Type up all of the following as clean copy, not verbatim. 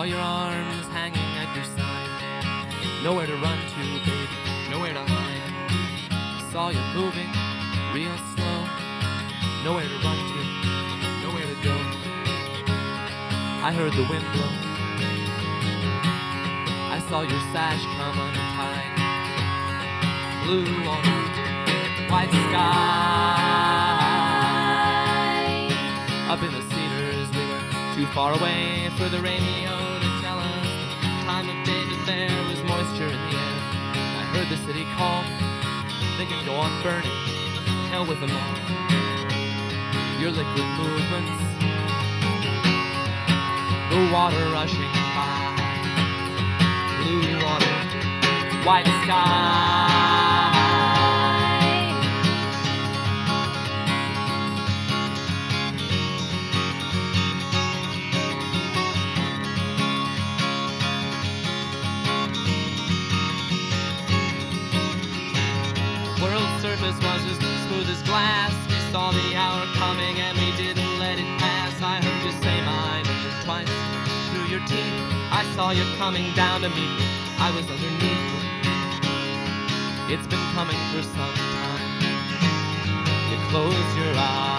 Saw your arms hanging at your side. Nowhere to run to, baby, nowhere to hide. Saw you moving real slow. Nowhere to run to, nowhere to go. I heard the wind blow. I saw your sash come untied. Blue water, white sky. Up in the cedars we were too far away for the radio to tell us the time of day, but there was moisture in the air. I heard the city call, thinking go on burning, hell with them all. Your liquid movements, the water rushing by. Blue water, white sky. World's surface was as smooth as glass. We saw the hour coming and we didn't let it pass. I heard you say my name twice through your teeth. I saw you coming down to me. I was underneath you. It's been coming for some time. You close your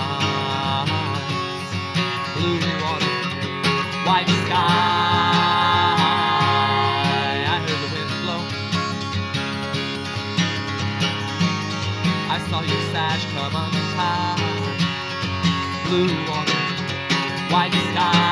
eyes. Blue water, white sky. I heard the wind blow. I saw your sash come untied. Blue water, white sky.